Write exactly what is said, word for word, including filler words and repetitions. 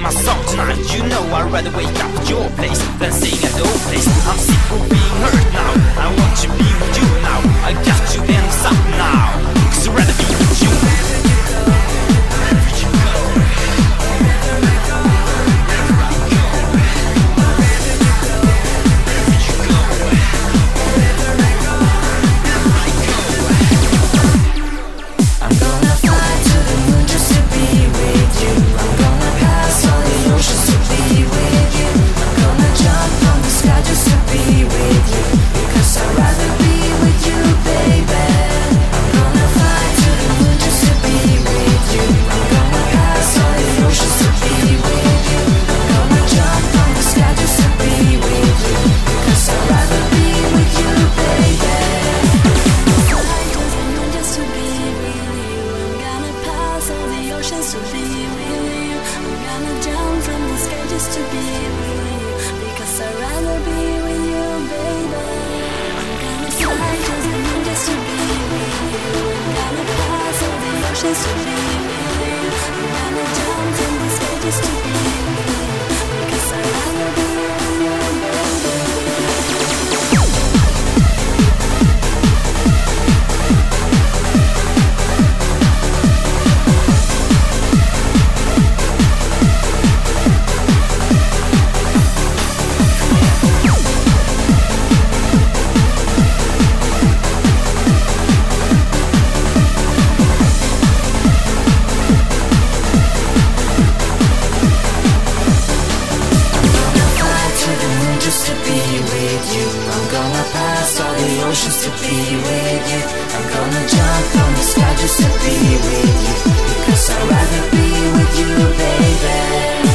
my song tonight. You know I'd rather wake up at your place than sing at the old place. I'm sick of being hurt now, I want to be with you now. I got to end this up now, cause I'd rather be with you. Just to be with you, because I'd rather be with you, baby.